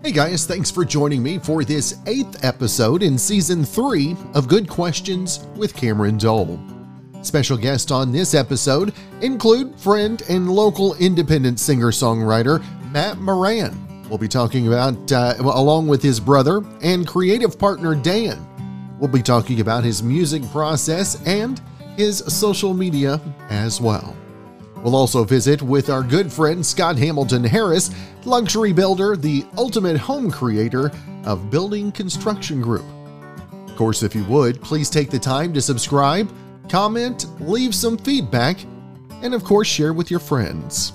Hey guys, thanks for joining me for this 8th episode in Season 3 of Good Questions with Cameron Dole. Special guests on this episode include friend and local independent singer-songwriter Matt Moran. We'll be talking about, along with his brother and creative partner Dan, we'll be talking about his music process and his social media as well. We'll also visit with our good friend Scott Hamilton Harris, luxury builder, the ultimate home creator of Building Construction Group. Of course, if you would, please take the time to subscribe, comment, leave some feedback, and of course, share with your friends.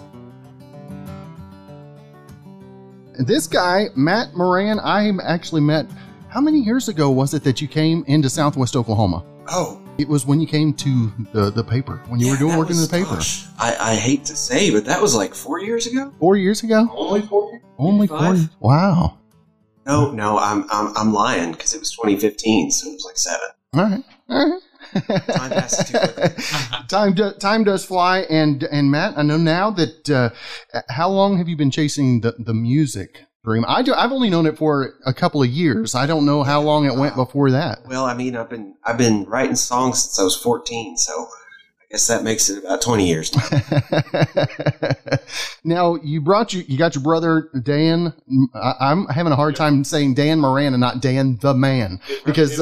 This guy, Matt Moran, I actually met, how many years ago was it that you came into Southwest Oklahoma? Oh. It was when you came to the paper, when you were doing work in the paper. Gosh, I hate to say, but that was like 4 years ago. 4 years ago? Only 4 years? Only 4 years? Wow. No, I'm lying because it was 2015, so it was like 7. All right. Time passes too quickly. Time does fly, and Matt, I know now that how long have you been chasing the music dream? I've only known it for a couple of years. I don't know how long it went before that. Well, I mean, I've been writing songs since I was 14, so I guess that makes it about 20 years now. Now you got your brother Dan. I'm having a hard time saying Dan Moran and not Dan the Man because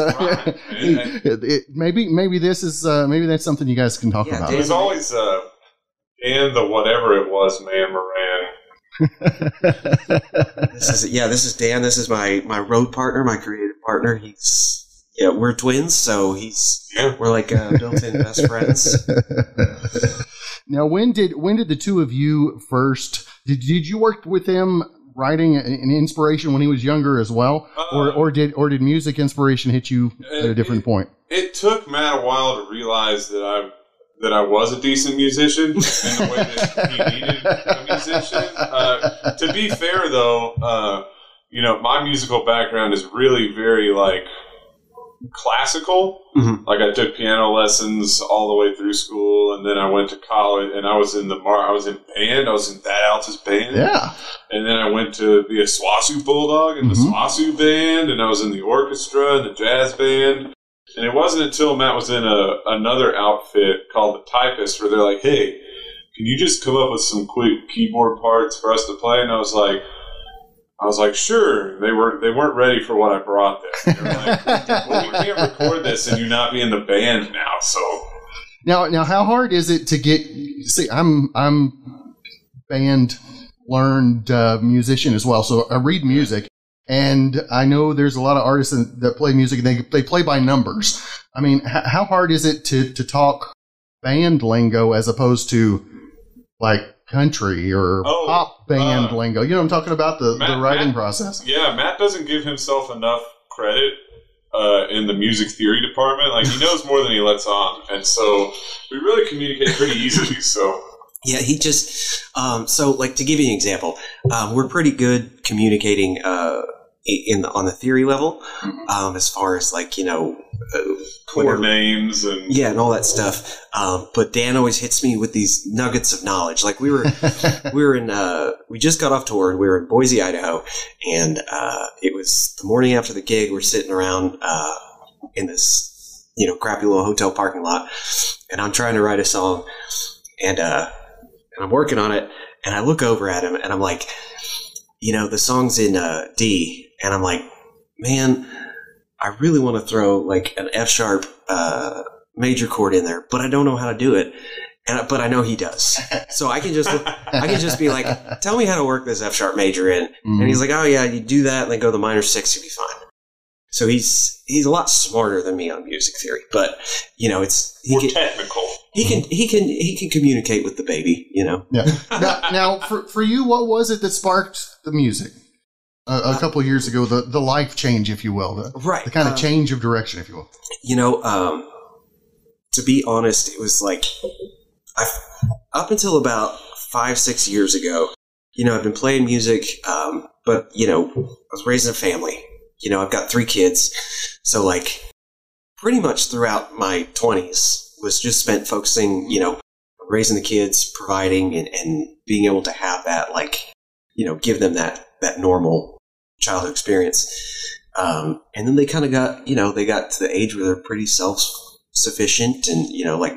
maybe this is maybe that's something you guys can talk about. It was always Dan the whatever it was, man, Moran. This is Dan. This is my road partner, my creative partner. We're twins, so we're like built-in best friends. Now, when did the two of you first? Did you work with him writing an inspiration when he was younger as well, or did music inspiration hit you at a different point? It took Matt a while to realize that I was a decent musician in the way that he needed a musician. To be fair, though, my musical background is really very classical. Mm-hmm. Like I took piano lessons all the way through school, and then I went to college, and I was in band. I was in Thad Alta's band. Yeah. And then I went to be a SWOSU Bulldog in the SWOSU band, and I was in the orchestra and the jazz band. And it wasn't until Matt was in another outfit called The Typist where they're like, hey, can you just come up with some quick keyboard parts for us to play? And I was like, sure. They weren't ready for what I brought there. They were like, well, we can't record this and you not be in the band now. So now how hard is it to get? See, I'm band learned musician as well, so I read music. And I know there's a lot of artists that play music, and they play by numbers. I mean, how hard is it to talk band lingo as opposed to like country or pop band lingo? You know what I'm talking about, the writing process? Yeah, Matt doesn't give himself enough credit in the music theory department. Like, he knows more than he lets on. And so we really communicate pretty easily, so... Yeah, he just to give you an example, we're pretty good communicating on the theory level, as far as core names and all that stuff. But Dan always hits me with these nuggets of knowledge. Like we just got off tour and we were in Boise, Idaho, and it was the morning after the gig. We're sitting around in this crappy little hotel parking lot, and I'm trying to write a song, and I'm working on it, and I look over at him, and I'm like, the song's in D, and I'm like, man, I really want to throw like an F sharp major chord in there, but I don't know how to do it, but I know he does, so I can just be like, tell me how to work this F sharp major in, and he's like, oh yeah, you do that, and then go to the minor 6, you'll be fine. So he's a lot smarter than me on music theory, but it's more technical. He can communicate with the baby, Yeah. Now for you, what was it that sparked the music a couple of years ago? The life change, if you will, the kind of change of direction, if you will. To be honest, it was like up until about 5-6 years ago. I've been playing music, but I was raising a family. I've got 3 kids, so pretty much throughout my 20s was just spent focusing, raising the kids, providing, and being able to have that, give them that normal childhood experience. And then they kind of got, they got to the age where they're pretty self-sufficient and,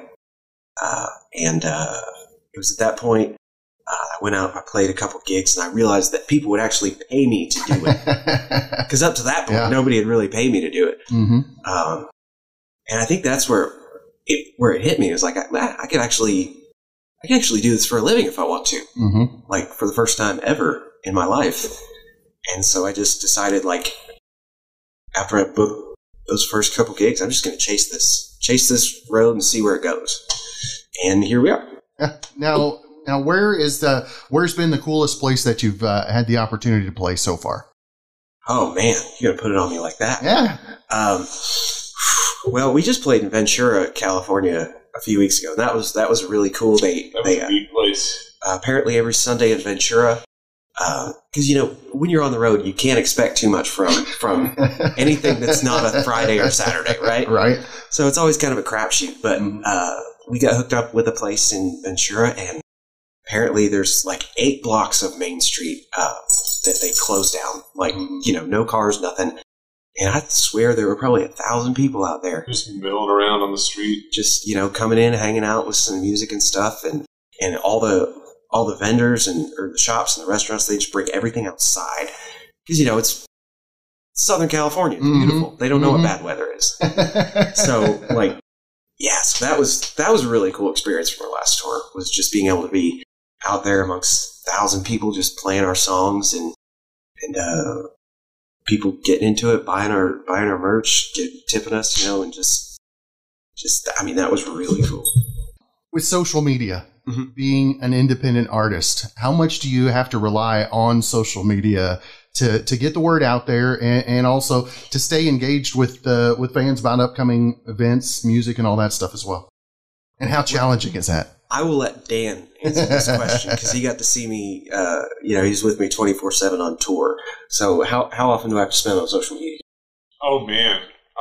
it was at that point, I went out, I played a couple gigs, and I realized that people would actually pay me to do it. Because up to that point, nobody had really paid me to do it. Mm-hmm. And I think that's where it hit me. It was like, I can actually do this for a living if I want to. Mm-hmm. Like, for the first time ever in my life. And so I just decided, like, after I booked those first couple gigs, I'm just going to chase this road and see where it goes. And here we are. Now, where's been the coolest place that you've had the opportunity to play so far? Oh man, you're gonna put it on me like that? Yeah. Well, we just played in Ventura, California, a few weeks ago. That was really cool. That was a neat place. Apparently, every Sunday in Ventura, because when you're on the road, you can't expect too much from anything that's not a Friday or Saturday, right? Right. So it's always kind of a crapshoot. But we got hooked up with a place in Ventura, and apparently there's like 8 blocks of Main Street that they closed down. Like, no cars, nothing. And I swear there were probably 1,000 people out there. Just milling around on the street. Just, coming in, hanging out with some music and stuff. And all the vendors or the shops and the restaurants, they just bring everything outside. Because, it's Southern California. It's beautiful. They don't know what bad weather is. So, like, yeah, so that was a really cool experience from our last tour, was just being able to be out there amongst 1,000 people just playing our songs and people getting into it, buying our merch, tipping us, and just that was really cool. With social media, being an independent artist, how much do you have to rely on social media to get the word out there and also to stay engaged with fans about upcoming events, music, and all that stuff as well? And how challenging is that? I will let Dan answer this question because he got to see me, he's with me 24/7 on tour. So how often do I have to spend on social media? Oh, man.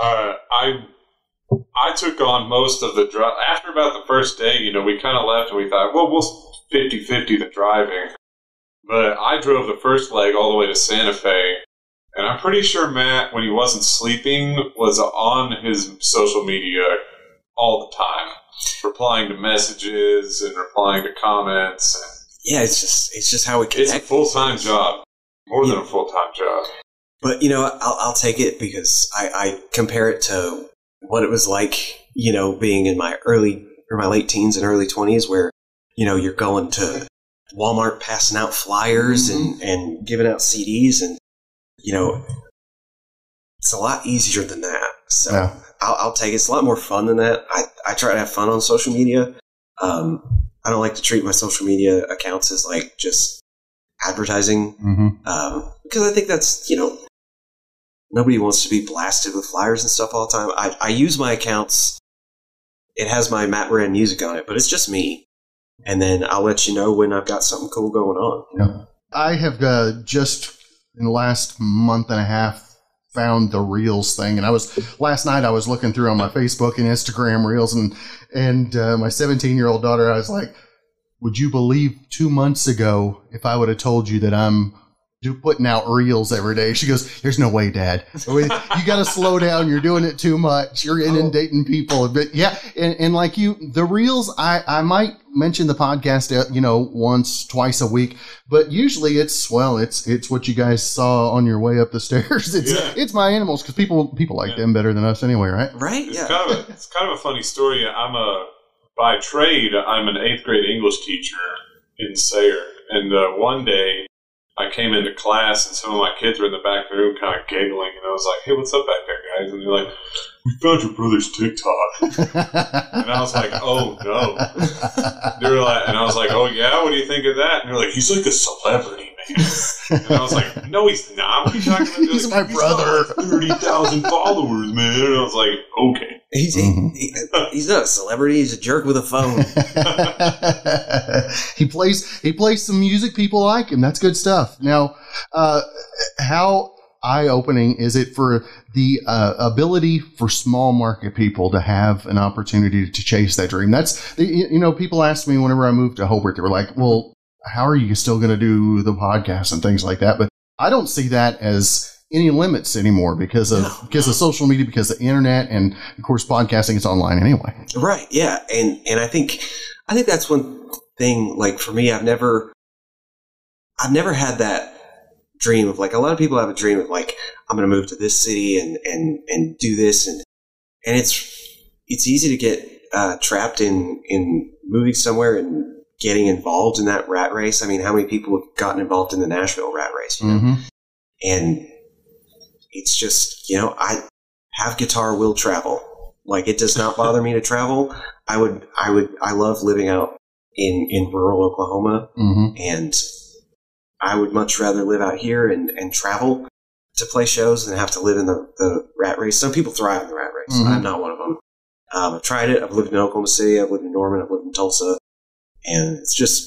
I took on most of the drive. After about the first day, we kind of left and we thought, well, we'll 50-50 the driving. But I drove the first leg all the way to Santa Fe. And I'm pretty sure Matt, when he wasn't sleeping, was on his social media all the time. Replying to messages and replying to comments. Yeah, it's just how we connect. It's a full-time job. More than a full-time job. But, I'll take it because I compare it to what it was like, being in my late teens and early 20s where, you're going to Walmart passing out flyers and giving out CDs and, it's a lot easier than that. So yeah. I'll take it. It's a lot more fun than that. I try to have fun on social media. I don't like to treat my social media accounts as like just advertising because I think that's, nobody wants to be blasted with flyers and stuff all the time. I use my accounts. It has my Matt Moran music on it, but it's just me. And then I'll let you know when I've got something cool going on. Yeah. I have just in the last month and a half found the Reels thing, and last night I was looking through on my Facebook and Instagram Reels, and my 17-year-old daughter, I was like, would you believe 2 months ago if I would have told you that I'm putting out Reels every day? She goes, there's no way, Dad. You got to slow down. You're doing it too much. You're inundating people. But yeah, and like the Reels, I might mention the podcast, once, twice a week, but usually it's what you guys saw on your way up the stairs. It's my animals because people like them better than us anyway, right? Right. It's kind of a funny story. By trade, I'm an 8th grade English teacher in Sayre, and one day I came into class and some of my kids were in the back of the room kind of giggling, and I was like, hey, what's up back there, guys? And they're like, we found your brother's TikTok. And I was like, oh, no. They were like, and I was like, oh, yeah? What do you think of that? And they're like, he's like a celebrity, man. And I was like, no, he's not. What are you talking about? He's my brother. 30,000 followers, man. And I was like, okay. He's not a celebrity. He's a jerk with a phone. He plays some music. People like him. That's good stuff. Now, how eye-opening is it for the ability for small market people to have an opportunity to chase that dream? That's people ask me whenever I moved to Hobart, they were like, well, how are you still going to do the podcast and things like that? But I don't see that as any limits anymore because of social media, because of the internet, and of course podcasting is online anyway. Right. Yeah. And I think that's one thing, like for me, I've never had that dream of, like, a lot of people have a dream of, like, I'm going to move to this city and do this. And it's easy to get trapped in moving somewhere and getting involved in that rat race. I mean, how many people have gotten involved in the Nashville rat race? You know? Mm-hmm. And it's just, I have guitar, will travel. Like, it does not bother me to travel. I love living out in rural Oklahoma. Mm-hmm. And I would much rather live out here and travel to play shows than have to live in the rat race. Some people thrive in the rat race. Mm-hmm. I'm not one of them. I've tried it. I've lived in Oklahoma City. I've lived in Norman. I've lived in Tulsa. And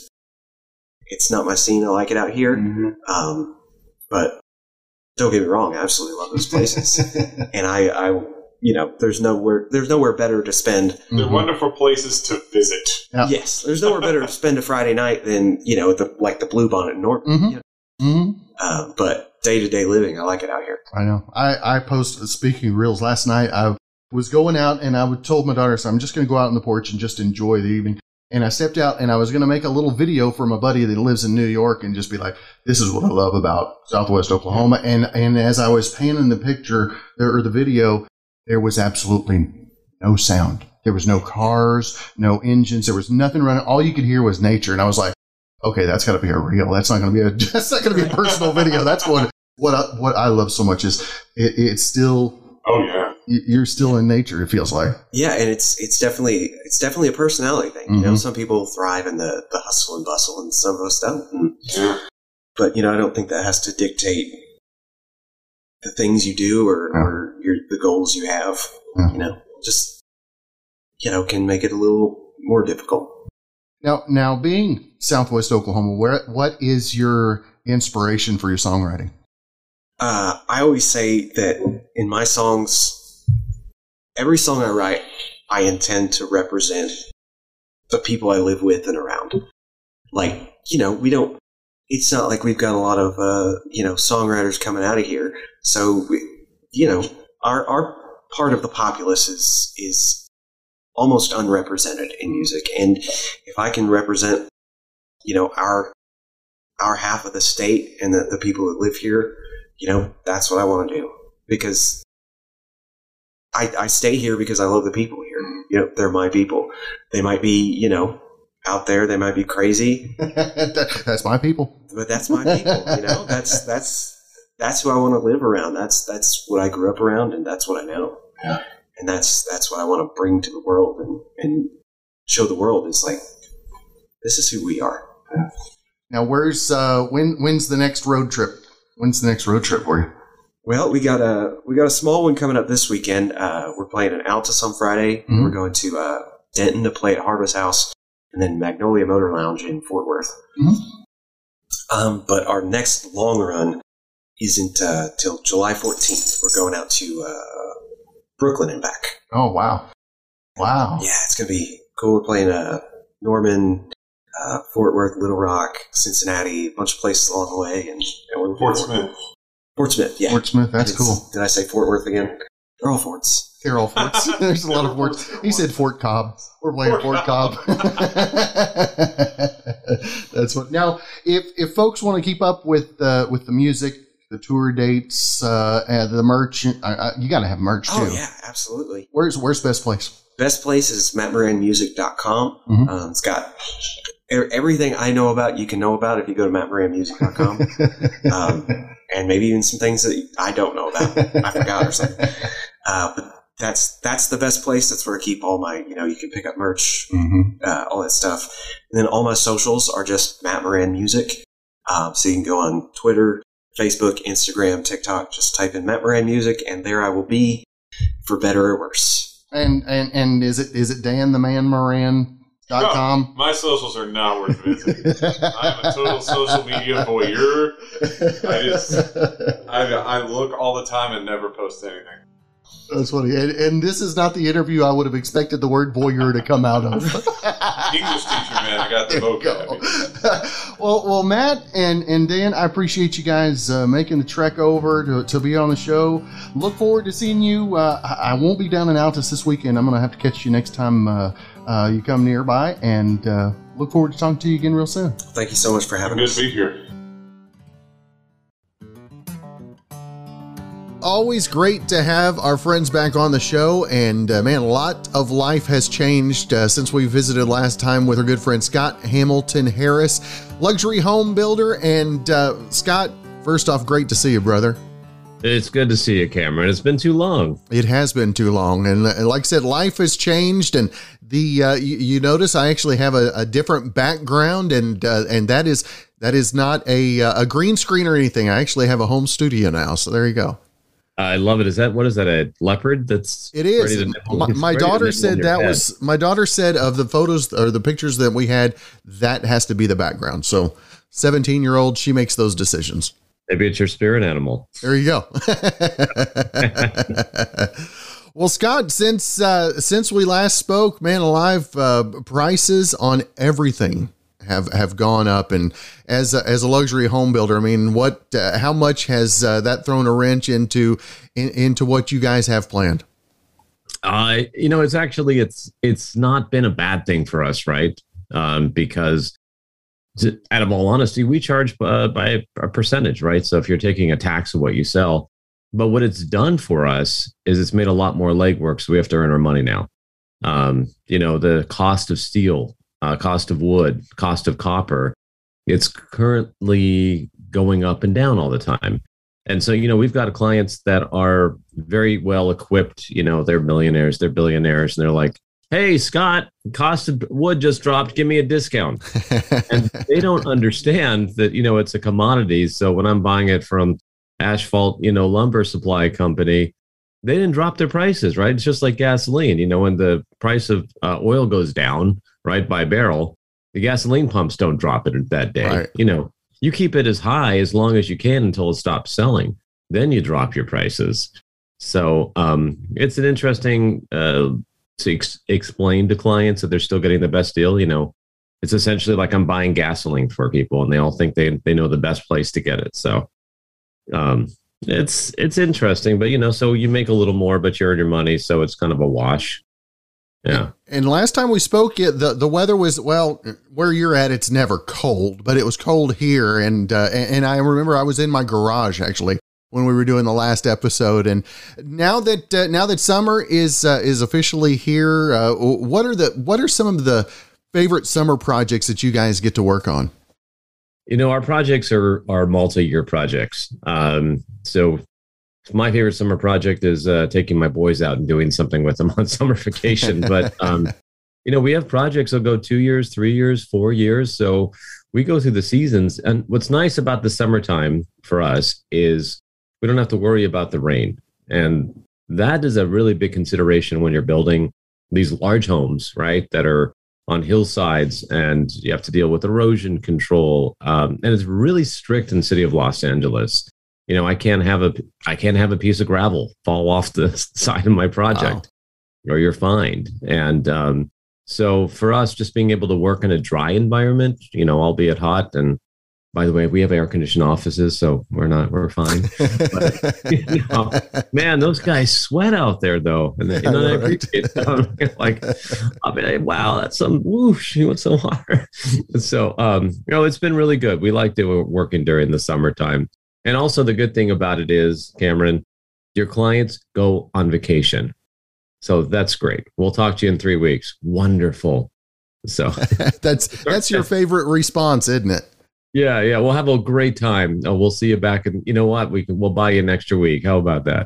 it's not my scene. I like it out here. Mm-hmm. But don't get me wrong. I absolutely love those places. And I there's nowhere better to spend. They're wonderful places to visit. Yep. Yes. There's nowhere better to spend a Friday night than, the Blue Bonnet in Norton. Mm-hmm. Mm-hmm. But day-to-day living, I like it out here. I know. I posted, speaking of reels, last night I was going out and I told my daughter, so I'm just going to go out on the porch and just enjoy the evening. And I stepped out and I was going to make a little video for my buddy that lives in New York and just be like, this is what I love about Southwest Oklahoma. And as I was panning the picture or the video, there was absolutely no sound. There was no cars, no engines. There was nothing running. All you could hear was nature. And I was like, okay, that's got to be a reel. That's not going to be a personal video. That's what I love so much is it's still. Oh yeah. You're still in nature, it feels like. Yeah, and it's definitely a personality thing. Mm-hmm. Some people thrive in the hustle and bustle, and some of us don't. Yeah. But I don't think that has to dictate the things you do or the goals you have. Yeah. Just can make it a little more difficult. Now being Southwest Oklahoma, what is your inspiration for your songwriting? I always say that in my songs, every song I write, I intend to represent the people I live with and around. Like, it's not like we've got a lot of, songwriters coming out of here. So, our part of the populace is almost unrepresented in music. And if I can represent, our half of the state and the people that live here, that's what I want to do. Because I stay here because I love the people here. They're my people. They might be, out there. They might be crazy. That's my people. But that's my people. That's who I want to live around. That's what I grew up around, and that's what I know. Yeah. And that's what I want to bring to the world and show the world is like, this is who we are. Yeah. Now, when's the next road trip? When's the next road trip for you? Well, we got a small one coming up this weekend. We're playing in Altus on Friday. Mm-hmm. We're going to Denton to play at Harvest House, and then Magnolia Motor Lounge in Fort Worth. Mm-hmm. But our next long run isn't till July 14th. We're going out to Brooklyn and back. Oh, wow. Wow. Yeah, it's going to be cool. We're playing Norman, Fort Worth, Little Rock, Cincinnati, a bunch of places along the way. And we're Fort Smith, yeah. Fort Smith, that's cool. Did I say Fort Worth again? They're all forts. They're all forts. There's a lot of forts. He said Fort Cobb. We're playing Fort Cobb. That's what. Now, if folks want to keep up with the music, the tour dates, and the merch, you got to have merch too. Oh yeah, absolutely. Where's best place? Best place is mattmoranmusic.com. Mm-hmm. It's got everything I know about you can know about if you go to mattmoranmusic.com. And maybe even some things that I don't know about. I forgot or something. But that's the best place. That's where I keep all my, you can pick up merch, all that stuff. And then all my socials are just Matt Moran Music. So you can go on Twitter, Facebook, Instagram, TikTok. Just type in Matt Moran Music, and there I will be, for better or worse. And is it DanTheManMoran.com? No, my socials are not worth visiting. I'm a total social media voyeur. I look all the time and never post anything. That's funny. And this is not the interview I would have expected the word voyeur to come out of. English teacher, man. I got the vocab. Well, Matt and Dan, I appreciate you guys making the trek over to be on the show. Look forward to seeing you. I won't be down in Altus this weekend. I'm going to have to catch you next time you come nearby, and look forward to talking to you again real soon. Thank you so much for having us. Good to be here. Always great to have our friends back on the show, and man, a lot of life has changed since we visited last time with our good friend Scott Hamilton Harris, luxury home builder. And Scott, first off, great to see you, brother. It's good to see you, Cameron. It's been too long. It has been too long, and like I said, life has changed. And you notice I actually have a different background, and that is not a green screen or anything. I actually have a home studio now, so there you go. I love it. What is that, a leopard? It is. My daughter said my daughter said of the photos or the pictures that we had, that has to be the background. So 17-year-old, she makes those decisions. Maybe it's your spirit animal. There you go. Well, Scott, since we last spoke, man alive, prices on everything have gone up, and as a luxury home builder, I mean, how much has that thrown a wrench into what you guys have planned? It's not been a bad thing for us, right? Because out of all honesty, we charge by a percentage, right? So if you're taking a tax of what you sell, but what it's done for us is it's made a lot more legwork, so we have to earn our money now. The cost of steel, cost of wood, cost of copper, it's currently going up and down all the time. And so, we've got clients that are very well equipped, they're millionaires, they're billionaires, and they're like, hey, Scott, cost of wood just dropped, give me a discount. And they don't understand that, it's a commodity. So when I'm buying it from Asphalt, lumber supply company, they didn't drop their prices, right? It's just like gasoline. When the price of oil goes down, right, by barrel, the gasoline pumps don't drop it that day. Right. You keep it as high as long as you can until it stops selling. Then you drop your prices. So it's an interesting to explain to clients that they're still getting the best deal. It's essentially like I'm buying gasoline for people, and they all think they know the best place to get it. So it's interesting, but so you make a little more, but you earn your money, so it's kind of a wash. Yeah. And last time we spoke, the weather was, well, where you're at, it's never cold, but it was cold here. And I remember I was in my garage actually when we were doing the last episode. And now that summer is officially here, what are some of the favorite summer projects that you guys get to work on? Our projects are multi-year projects. So my favorite summer project is taking my boys out and doing something with them on summer vacation. But, we have projects that go 2 years, 3 years, 4 years. So we go through the seasons. And what's nice about the summertime for us is we don't have to worry about the rain. And that is a really big consideration when you're building these large homes, right, that are on hillsides, and you have to deal with erosion control. And it's really strict in the city of Los Angeles. I can't have a piece of gravel fall off the side of my project, or you're fined. And so for us, just being able to work in a dry environment, albeit hot. And by the way, we have air conditioned offices, so we're fine. But, man, those guys sweat out there though. And I appreciate it. Wow, that's some whoosh. You want some water? So, it's been really good. We like working during the summertime. And also the good thing about it is, Cameron, your clients go on vacation. So that's great. We'll talk to you in 3 weeks. Wonderful. So that's your favorite response, isn't it? Yeah. We'll have a great time. We'll see you back. And you know what? We'll buy you an extra week. How about that?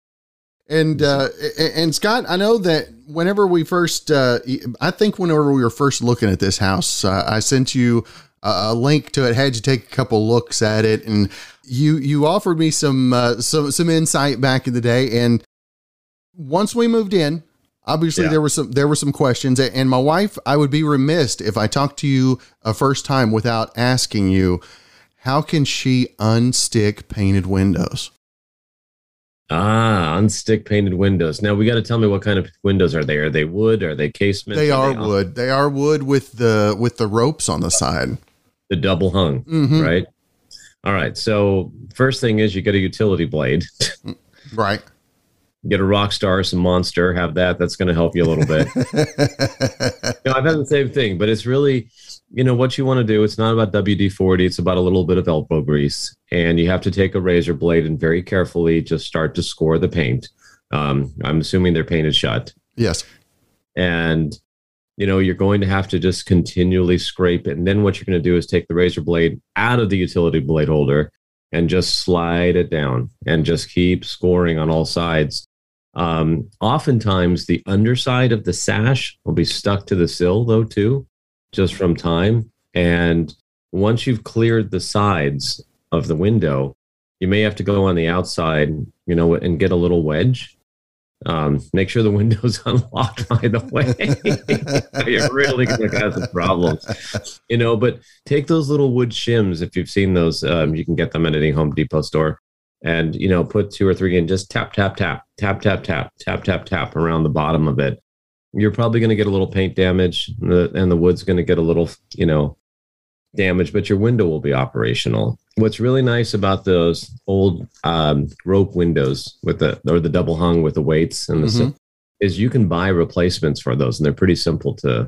And Scott, I know that whenever we first, whenever we were first looking at this house, I sent you a link to it, had you take a couple looks at it, and you offered me some insight back in the day. And once we moved in, obviously there were some questions, and my wife, I would be remiss if I talked to you a first time without asking you, how can she unstick painted windows? unstick painted windows. Now we got to tell me what kind of windows are they? Are they wood? Are they casement? They are wood. They are wood with the ropes on the side. The double hung, right? All right. So first thing is you get a utility blade. Right. Get a Rockstar, some Monster, have that. That's going to help you a little bit. I've had the same thing, but it's really, what you want to do. It's not about WD-40. It's about a little bit of elbow grease. And you have to take a razor blade and very carefully just start to score the paint. I'm assuming they're painted shut. Yes. And, you're going to have to just continually scrape it. And then what you're going to do is take the razor blade out of the utility blade holder and just slide it down and just keep scoring on all sides. Oftentimes the underside of the sash will be stuck to the sill though too, just from time. And once you've cleared the sides of the window, you may have to go on the outside, and get a little wedge. Make sure the window's unlocked, by the way. You're really going to have some problems, but take those little wood shims. If you've seen those, you can get them at any Home Depot store. And, put 2 or 3 in, just tap, tap, tap, tap, tap, tap, tap, tap, tap around the bottom of it. You're probably going to get a little paint damage and the wood's going to get a little, damage, but your window will be operational. What's really nice about those old rope windows with the double hung with the weights and is you can buy replacements for those, and they're pretty simple to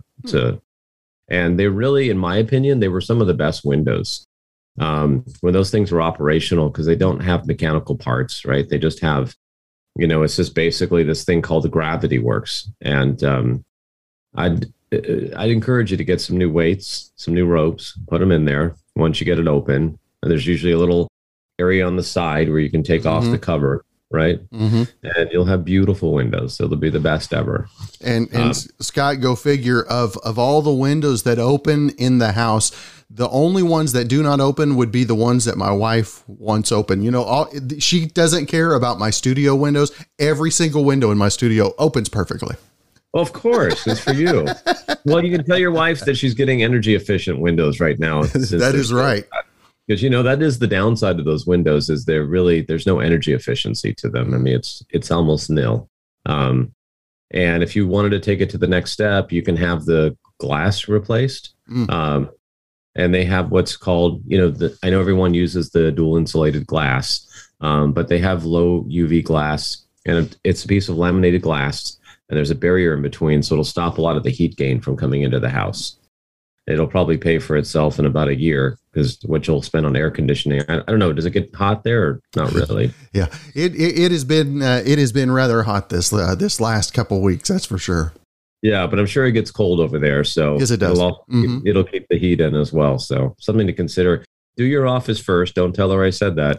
and they really, in my opinion, they were some of the best windows when those things were operational, because they don't have mechanical parts, right? They just have, it's just basically this thing called the Gravity Works. And I'd encourage you to get some new weights, some new ropes, put them in there once you get it open. And there's usually a little area on the side where you can take off the cover, right? And you'll have beautiful windows. So they'll be the best ever. And Scott, go figure, of all the windows that open in the house, the only ones that do not open would be the ones that my wife wants open. She doesn't care about my studio windows. Every single window in my studio opens perfectly. Of course, it's for you. Well, you can tell your wife that she's getting energy efficient windows right now. That is right. Because, that is the downside of those windows, is there's no energy efficiency to them. I mean, it's almost nil. And if you wanted to take it to the next step, you can have the glass replaced. And they have what's called, I know everyone uses the dual insulated glass, but they have low UV glass, and it's a piece of laminated glass. And there's a barrier in between, so it'll stop a lot of the heat gain from coming into the house. It'll probably pay for itself in about a year, because what you'll spend on air conditioning. I don't know. Does it get hot there or not really? Yeah, it has been rather hot this last couple of weeks. That's for sure. Yeah, but I'm sure it gets cold over there. So yes, it does. It'll keep the heat in as well. So something to consider. Do your office first. Don't tell her I said that.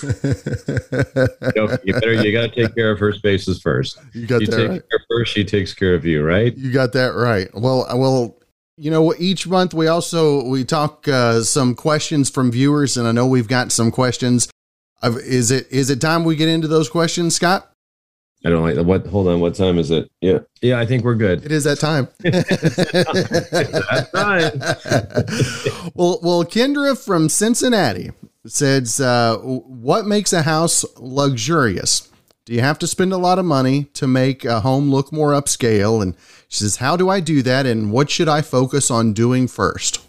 You got to take care of her spaces first. You take care of her, she takes care of you, right? You got that right. Well, each month we talk some questions from viewers, and I know we've got some questions. Is it time we get into those questions, Scott? I don't like what. Hold on, what time is it? Yeah, I think we're good. It is that time. That's time. Well, Kendra from Cincinnati says, what makes a house luxurious? Do you have to spend a lot of money to make a home look more upscale? And she says, how do I do that? And what should I focus on doing first?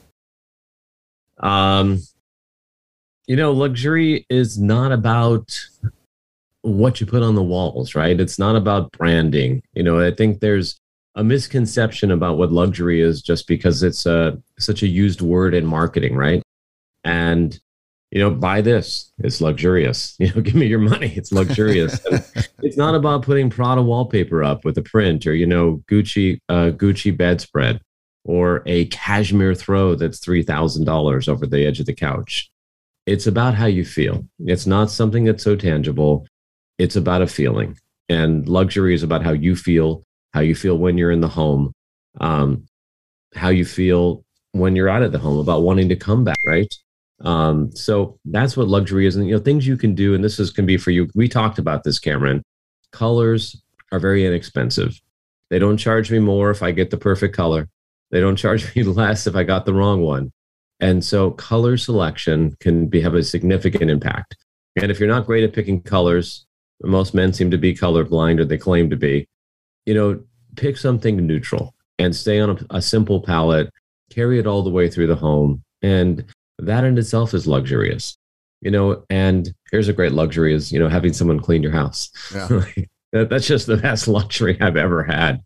Luxury is not about what you put on the walls, right? It's not about branding. I think there's a misconception about what luxury is just because it's such a used word in marketing, right? And buy this, it's luxurious. Give me your money, it's luxurious. It's not about putting Prada wallpaper up with a print, or Gucci bedspread, or a cashmere throw that's $3,000 over the edge of the couch. It's about how you feel. It's not something that's so tangible. It's about a feeling. And luxury is about how you feel when you're in the home, how you feel when you're out of the home, about wanting to come back, right? So that's what luxury is. And, things you can do, and can be for you. We talked about this, Cameron. Colors are very inexpensive. They don't charge me more if I get the perfect color. They don't charge me less if I got the wrong one. And so color selection can have a significant impact. And if you're not great at picking colors, Most men seem to be colorblind, or they claim to be. Pick something neutral and stay on a simple palette, carry it all the way through the home. And that in itself is luxurious, and here's a great luxury is, having someone clean your house. Yeah. That's just the best luxury I've ever had,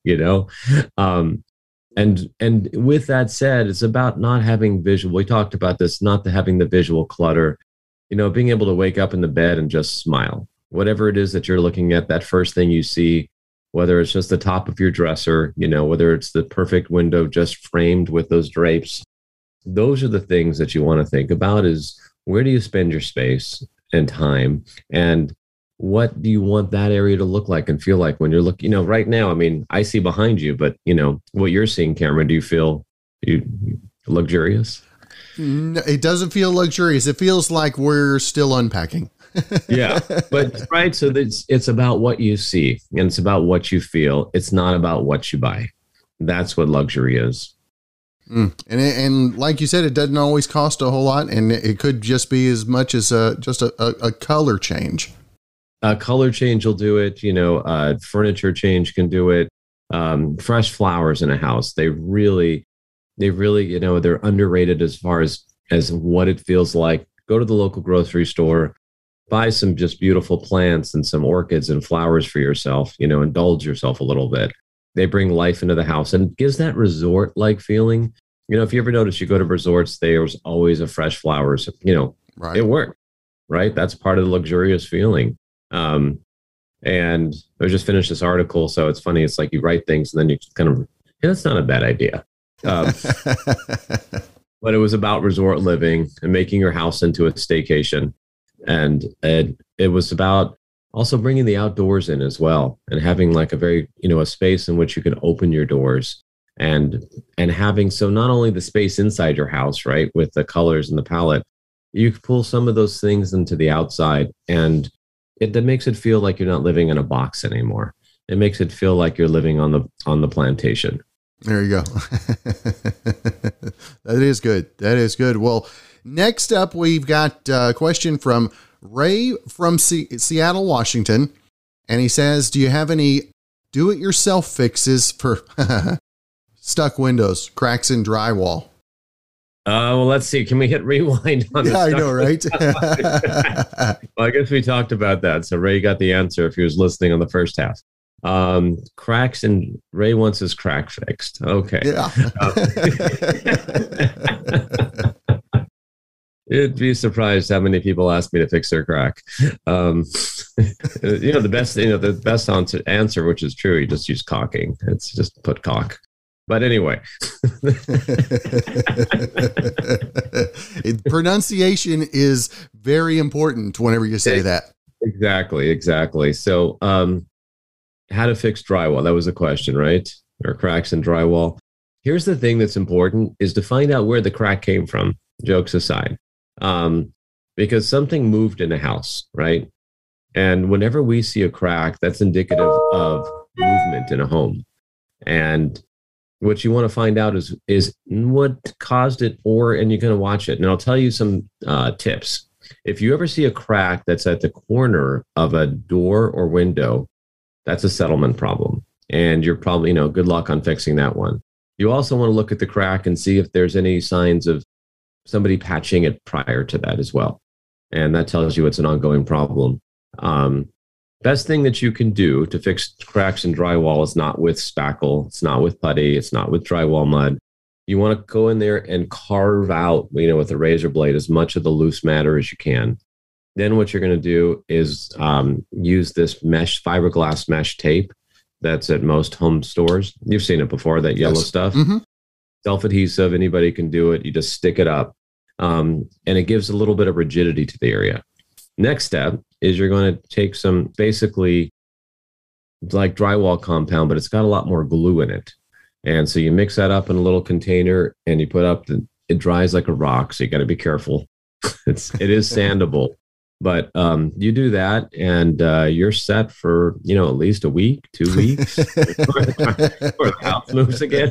and with that said, it's about not having visual. We talked about this, not having the visual clutter, being able to wake up in the bed and just smile. Whatever it is that you're looking at, that first thing you see, whether it's just the top of your dresser, whether it's the perfect window just framed with those drapes, those are the things that you want to think about is where do you spend your space and time, and what do you want that area to look like and feel like when you're looking, right now, I mean, I see behind you, but what you're seeing, Cameron, do you feel luxurious? It doesn't feel luxurious. It feels like we're still unpacking. Yeah, but right. So it's about what you see and it's about what you feel. It's not about what you buy. That's what luxury is. And like you said, it doesn't always cost a whole lot, and it could just be as much as just a color change. A color change will do it. Furniture change can do it. Fresh flowers in a house, they really, they're underrated as far as what it feels like. Go to the local grocery store, buy some just beautiful plants and some orchids and flowers for yourself, indulge yourself a little bit. They bring life into the house and it gives that resort-like feeling. If you ever notice, you go to resorts, there's always a fresh flowers, right. It worked, right? That's part of the luxurious feeling. And I just finished this article. So it's funny. It's like you write things and then you kind of, that's not a bad idea. But it was about resort living and making your house into a staycation. And it was about also bringing the outdoors in as well and having like a very, a space in which you can open your doors and having, so not only the space inside your house, right, with the colors and the palette, you can pull some of those things into the outside, and that makes it feel like you're not living in a box anymore. It makes it feel like you're living on the plantation. There you go. That is good. That is good. Well, next up, we've got a question from Ray from Seattle, Washington. And he says, do you have any do-it-yourself fixes for stuck windows, cracks in drywall? Well, let's see. Can we hit rewind on I know, right? Well, I guess we talked about that. So Ray got the answer if he was listening on the first half. Cracks, and Ray wants his crack fixed. Okay. Yeah. You'd be surprised how many people ask me to fix their crack. The best answer, which is true, you just use caulking. It's just put caulk. But anyway, pronunciation is very important whenever you say that. Exactly. So, how to fix drywall? That was the question, right? Or cracks in drywall. Here's the thing that's important is to find out where the crack came from, jokes aside. Because something moved in a house, right? And whenever we see a crack, that's indicative of movement in a home. And what you want to find out is what caused it, and you're going to watch it. And I'll tell you some tips. If you ever see a crack that's at the corner of a door or window, that's a settlement problem. And you're probably, good luck on fixing that one. You also want to look at the crack and see if there's any signs of somebody patching it prior to that as well. And that tells you it's an ongoing problem. Best thing that you can do to fix cracks in drywall is not with spackle. It's not with putty. It's not with drywall mud. You want to go in there and carve out, with a razor blade, as much of the loose matter as you can. Then what you're going to do is use this fiberglass mesh tape that's at most home stores. You've seen it before, that yellow stuff. Mm-hmm. Self-adhesive, anybody can do it. You just stick it up. And it gives a little bit of rigidity to the area. Next step is you're going to take some, basically like drywall compound, but it's got a lot more glue in it. And so you mix that up in a little container and you put up, it dries like a rock. So you got to be careful. It is sandable, but you do that and you're set for, at least a week, 2 weeks before the house moves again.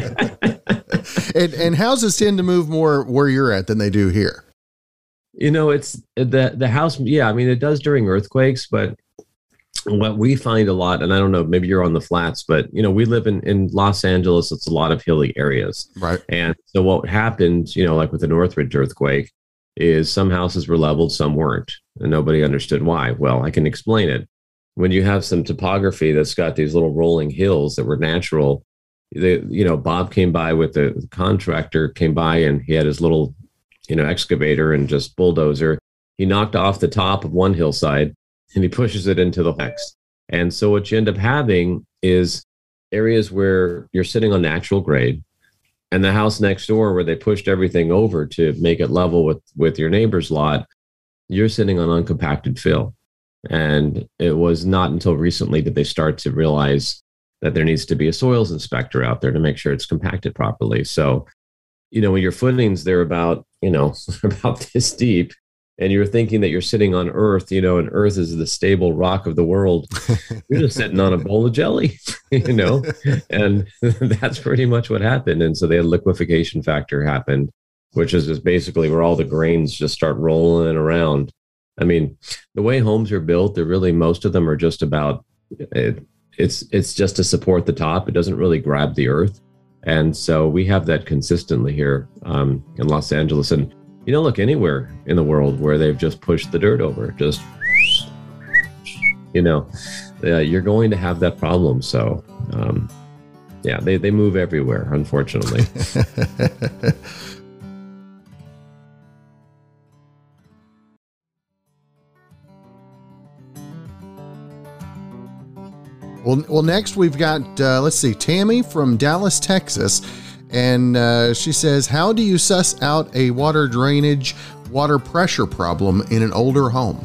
And houses tend to move more where you're at than they do here. It's the house. Yeah. I mean, it does during earthquakes, but what we find a lot, and I don't know, maybe you're on the flats, but we live in Los Angeles. It's a lot of hilly areas. Right. And so what happened, like with the Northridge earthquake, is some houses were leveled, some weren't, and nobody understood why. Well, I can explain it. When you have some topography that's got these little rolling hills that were natural, Bob came by with the contractor came by, and he had his little, excavator and just bulldozer. He knocked off the top of one hillside and he pushes it into the next. And so what you end up having is areas where you're sitting on natural grade, and the house next door where they pushed everything over to make it level with your neighbor's lot, you're sitting on uncompacted fill. And it was not until recently that they start to realize that there needs to be a soils inspector out there to make sure it's compacted properly. So, when your footings, they're about, about this deep, and you're thinking that you're sitting on Earth, and Earth is the stable rock of the world. You're just sitting on a bowl of jelly, and that's pretty much what happened. And so the liquefaction factor happened, which is just basically where all the grains just start rolling around. I mean, the way homes are built, they're really, most of them are just about, it's just to support the top. It doesn't really grab the earth. And so we have that consistently here in Los Angeles. And look anywhere in the world where they've just pushed the dirt over, just, you're going to have that problem. So, they move everywhere, unfortunately. Well, next we've got, Tammy from Dallas, Texas. And she says, how do you suss out a water drainage, water pressure problem in an older home?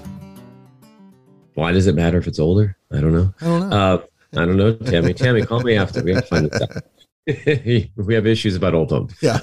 Why does it matter if it's older? I don't know. I don't know, Tammy. Tammy, call me after. We have to find this out. We have issues about old homes. Yeah.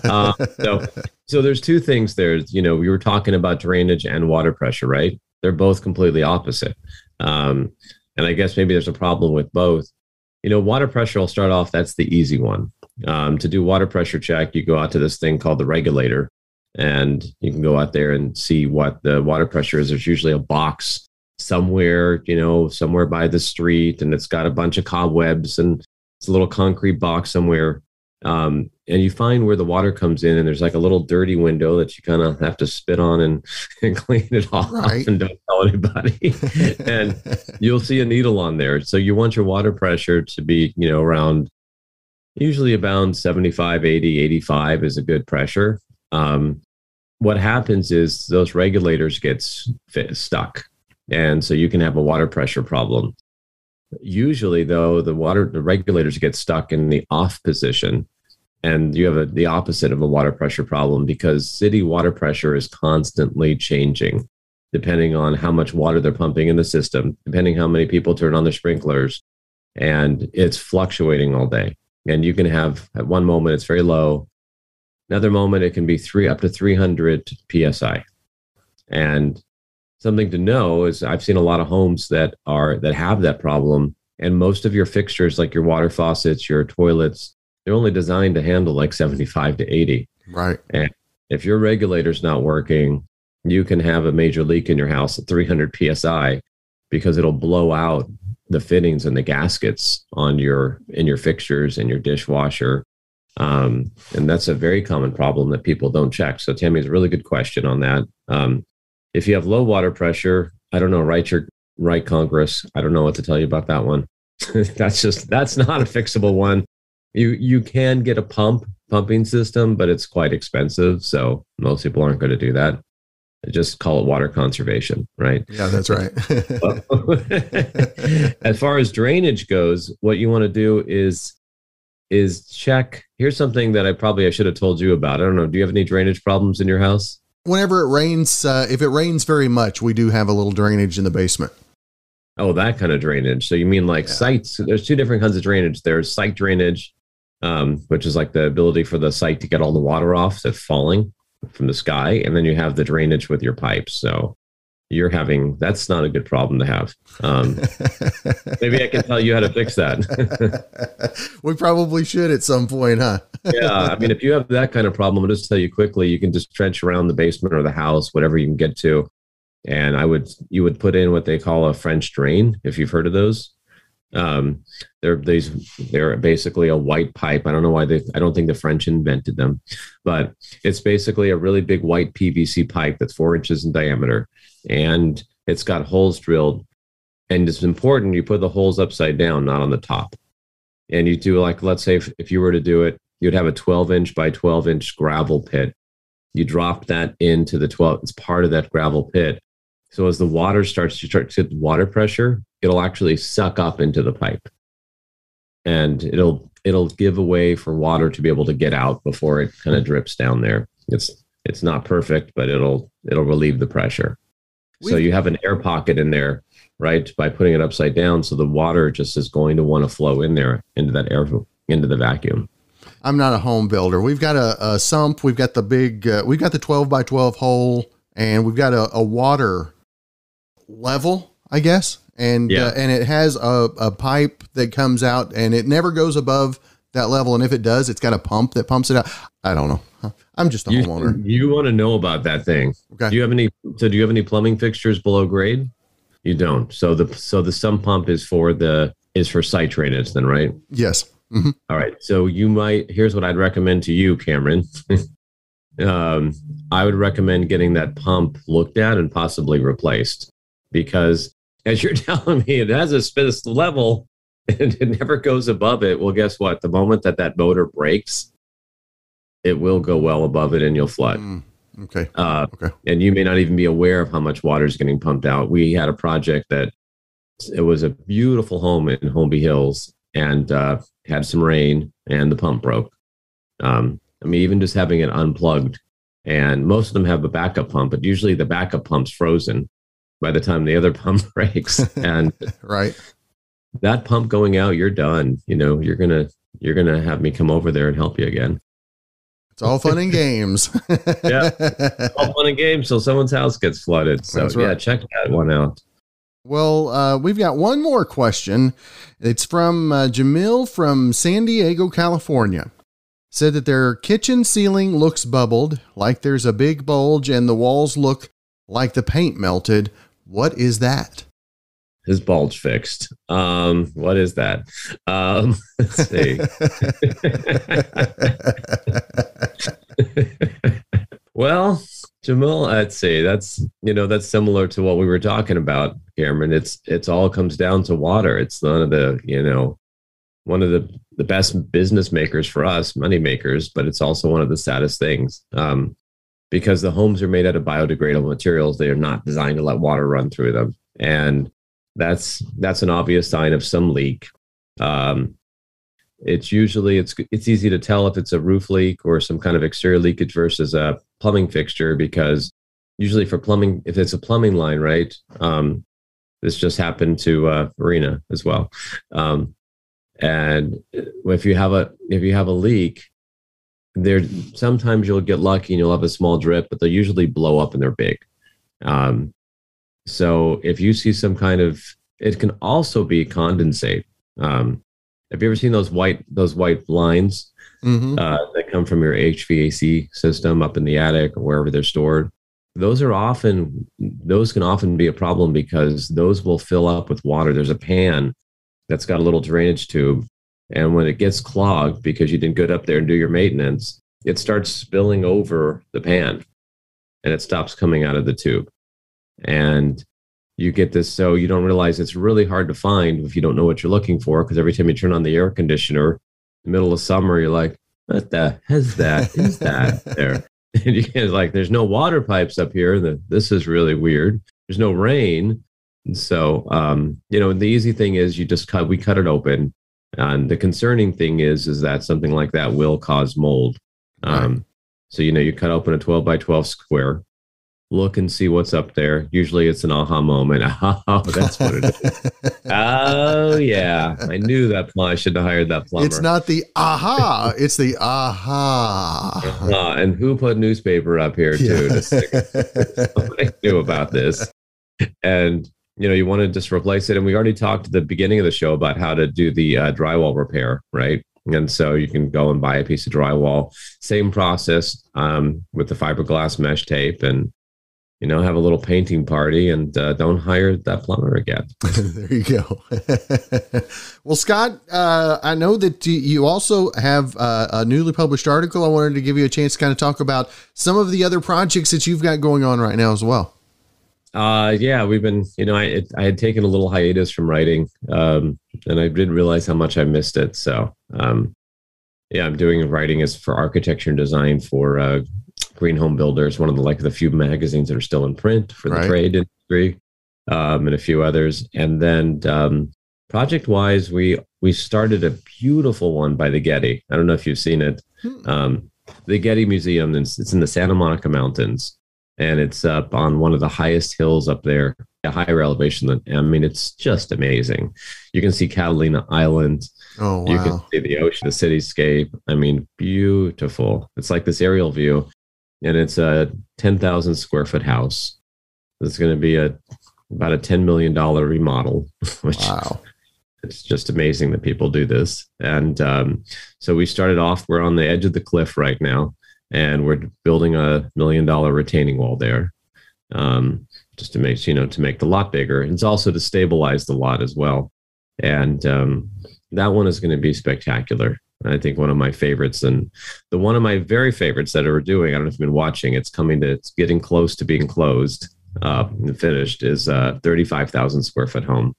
So there's two things there. We were talking about drainage and water pressure, right? They're both completely opposite. And I guess maybe there's a problem with both. Water pressure, I'll start off, that's the easy one. To do water pressure check, you go out to this thing called the regulator, and you can go out there and see what the water pressure is. There's usually a box somewhere, somewhere by the street, and it's got a bunch of cobwebs, and it's a little concrete box somewhere. And you find where the water comes in, and there's like a little dirty window that you kind of have to spit on and clean it off, right, and don't tell anybody. And you'll see a needle on there. So you want your water pressure to be, around usually around 75, 80, 85 is a good pressure. What happens is those regulators get stuck. And so you can have a water pressure problem. Usually, though, the regulators get stuck in the off position, and you have the opposite of a water pressure problem, because city water pressure is constantly changing depending on how much water they're pumping in the system, depending how many people turn on their sprinklers, and it's fluctuating all day. And you can have, at one moment, it's very low. Another moment, it can be up to 300 PSI. And something to know is I've seen a lot of homes that have that problem, and most of your fixtures, like your water faucets, your toilets, they're only designed to handle like 75 to 80. Right. And if your regulator's not working, you can have a major leak in your house at 300 PSI, because it'll blow out the fittings and the gaskets in your fixtures and your dishwasher. And that's a very common problem that people don't check. So Tammy's a really good question on that. If you have low water pressure, I don't know, write Congress. I don't know what to tell you about that one. That's not a fixable one. You can get a pumping system, but it's quite expensive. So most people aren't going to do that. Just call it water conservation, right? Yeah, that's right. As far as drainage goes, what you want to do is check. Here's something that I should have told you about. I don't know. Do you have any drainage problems in your house? Whenever it rains, if it rains very much, we do have a little drainage in the basement. Oh, that kind of drainage. So you mean like sites? There's two different kinds of drainage. There's site drainage, which is like the ability for the site to get all the water off that's falling from the sky. And then you have the drainage with your pipes. So that's not a good problem to have. Maybe I can tell you how to fix that. We probably should at some point, huh? Yeah. I mean, if you have that kind of problem, I'll just tell you quickly, you can just trench around the basement or the house, whatever you can get to. And you would put in what they call a French drain, if you've heard of those. They're basically a white pipe. I don't know why I don't think the French invented them, but it's basically a really big white PVC pipe that's 4 inches in diameter, and it's got holes drilled. And it's important you put the holes upside down, not on the top. And you do, like, let's say if you were to do it, you'd have a 12-inch by 12-inch gravel pit. You drop that into the 12. It's part of that gravel pit. So as the water starts to get water pressure, it'll actually suck up into the pipe, and it'll give a way for water to be able to get out before it kind of drips down there. It's not perfect, but it'll relieve the pressure. So you have an air pocket in there, right? By putting it upside down, so the water just is going to want to flow in there into that air, into the vacuum. I'm not a home builder. We've got a sump. We've got the big, we've got the 12 by 12 hole, and we've got a water level, I guess. And, and it has a pipe that comes out, and it never goes above that level. And if it does, it's got a pump that pumps it out. I don't know. I'm just a homeowner. You want to know about that thing. Okay. Do you have any plumbing fixtures below grade? You don't. So the sump pump is for site drainage then, right? Yes. Mm-hmm. All right. So here's what I'd recommend to you, Cameron. I would recommend getting that pump looked at and possibly replaced, because as you're telling me, it has a level and it never goes above it. Well, guess what? The moment that motor breaks, it will go well above it and you'll flood. Okay. And you may not even be aware of how much water is getting pumped out. We had a project that it was a beautiful home in Holmby Hills, and had some rain and the pump broke. Even just having it unplugged, and most of them have a backup pump, but usually the backup pump's frozen by the time the other pump breaks. And right. That pump going out, you're done. You're going to have me come over there and help you again. It's all fun and games. Yeah. All fun and games till someone's house gets flooded. So right. Check that one out. Well, we've got one more question. It's from Jamil from San Diego, California. Said that their kitchen ceiling looks bubbled, like there's a big bulge, and the walls look like the paint melted. What is that? His bulge fixed. What is that? Let's see. Well, Jamil, let's see. That's similar to what we were talking about, Cameron. It's all comes down to water. It's one of the best business makers for us, money makers, but it's also one of the saddest things. Because the homes are made out of biodegradable materials. They are not designed to let water run through them. And that's an obvious sign of some leak. It's easy to tell if it's a roof leak or some kind of exterior leakage versus a plumbing fixture, because usually for plumbing, if it's a plumbing line, right? This just happened to Marina as well. And if you have a leak, there sometimes you'll get lucky and you'll have a small drip, but they'll usually blow up and they're big. So if you see some kind of, it can also be condensate. Have you ever seen those white lines that come from your HVAC system up in the attic or wherever they're stored? Those can often be a problem because those will fill up with water. There's a pan that's got a little drainage tube, and when it gets clogged because you didn't get up there and do your maintenance, it starts spilling over the pan and it stops coming out of the tube. And you get this, so you don't realize it's really hard to find if you don't know what you're looking for, because every time you turn on the air conditioner in the middle of summer, you're like, what the is that there? And you get like, there's no water pipes up here. This is really weird. There's no rain. And so, the easy thing is we cut it open. And the concerning thing is that something like that will cause mold. Right. So, you cut open a 12 by 12 square, look and see what's up there. Usually it's an aha moment. Oh, that's what it is. Oh, yeah. I knew that. I should have hired that plumber. It's not the aha. It's the aha. And who put newspaper up here, too? I knew about this. And, you want to just replace it. And we already talked at the beginning of the show about how to do the drywall repair, right? And so you can go and buy a piece of drywall. Same process with the fiberglass mesh tape. And have a little painting party, and don't hire that plumber again. There you go. Well, Scott, I know that you also have a newly published article. I wanted to give you a chance to kind of talk about some of the other projects that you've got going on right now as well. Yeah, we've been, I had taken a little hiatus from writing, and I didn't realize how much I missed it. So, yeah, I'm doing writing as for architecture and design for Green Home Builders, one of the few magazines that are still in print for the trade industry, and a few others. And then project wise, we started a beautiful one by the Getty. I don't know if you've seen it. The Getty Museum, it's in the Santa Monica Mountains, and it's up on one of the highest hills up there, a higher elevation. It's just amazing. You can see Catalina Island. Oh, wow. You can see the ocean, the cityscape. Beautiful. It's like this aerial view. And it's a 10,000 square foot house. It's going to be about a $10 million remodel, which it's just amazing that people do this. And so we started off, we're on the edge of the cliff right now, and we're building a $1 million retaining wall there, just to make, to make the lot bigger. It's also to stabilize the lot as well. And that one is going to be spectacular. I think one of my favorites, and one of my very favorites that we're doing, I don't know if you've been watching, it's getting close to being closed and finished, is a 35,000 square foot home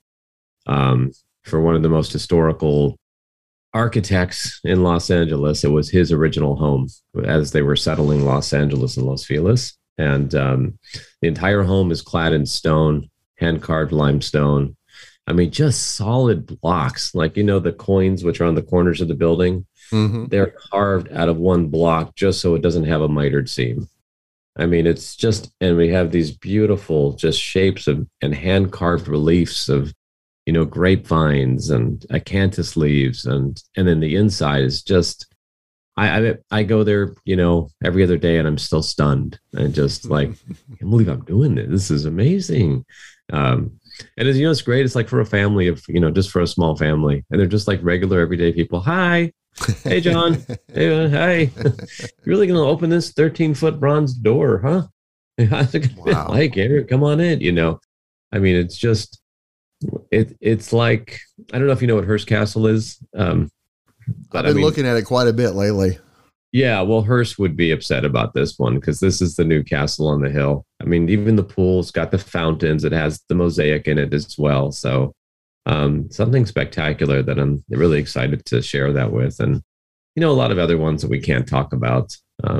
for one of the most historical architects in Los Angeles. It was his original home as they were settling Los Angeles and Los Feliz. And the entire home is clad in stone, hand-carved limestone. Just solid blocks, like, the coins which are on the corners of the building. Mm-hmm. They're carved out of one block just so it doesn't have a mitered seam. It's just, and we have these beautiful just shapes and hand-carved reliefs of, grapevines and acanthus leaves. And then the inside is just, I go there, every other day, and I'm still stunned. And just like, I can't believe I'm doing this. This is amazing. And as it's great. It's like for a family of, just for a small family, and they're just like regular everyday people. Hi, hey, John. Hey, hi. You're really going to open this 13-foot bronze door, huh? Wow. Like, Aaron, come on in. It's just, it's like, I don't know if you know what Hearst Castle is. But I've been looking at it quite a bit lately. Yeah, well, Hearst would be upset about this one because this is the new castle on the hill. Even the pool's got the fountains. It has the mosaic in it as well. So something spectacular that I'm really excited to share that with. And, a lot of other ones that we can't talk about.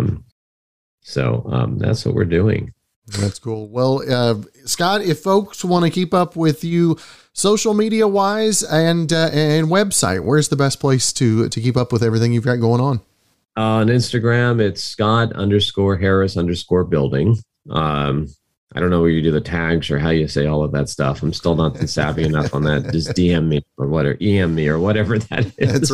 So that's what we're doing. That's cool. Well, Scott, if folks want to keep up with you social media wise and website, where's the best place to keep up with everything you've got going on? On Instagram, it's Scott_Harris_building. I don't know where you do the tags or how you say all of that stuff. I'm still not savvy enough on that. Just DM me or whatever, EM me or whatever that is.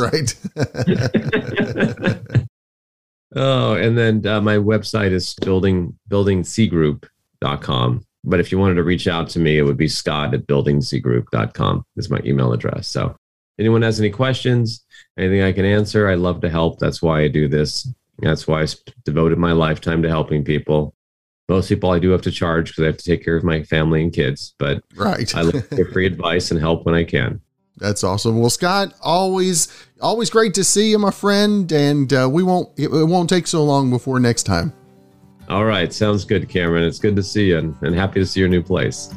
That's right. Oh, and then my website is buildingcgroup.com. But if you wanted to reach out to me, it would be scott@buildingcgroup.com is my email address. So anyone has any questions, anything I can answer, I love to help. That's why I do this. That's why I devoted my lifetime to helping people. Most people I do have to charge because I have to take care of my family and kids, but I look for free advice and help when I can. That's awesome. Well, Scott, always great to see you, my friend. And it won't take so long before next time. All right. Sounds good, Cameron. It's good to see you and happy to see your new place.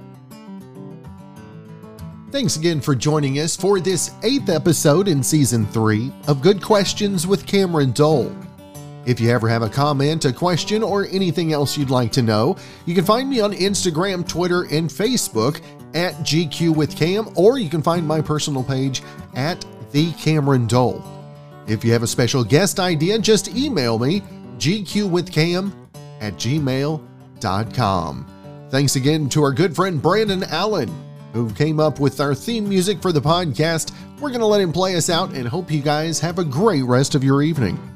Thanks again for joining us for this 8th episode in Season 3 of Good Questions with Cameron Dole. If you ever have a comment, a question, or anything else you'd like to know, you can find me on Instagram, Twitter, and Facebook at GQ with Cam, or you can find my personal page at The Cameron Dole. If you have a special guest idea, just email me, gqwithcam@gmail.com. Thanks again to our good friend Brandon Allen, who came up with our theme music for the podcast. We're going to let him play us out and hope you guys have a great rest of your evening.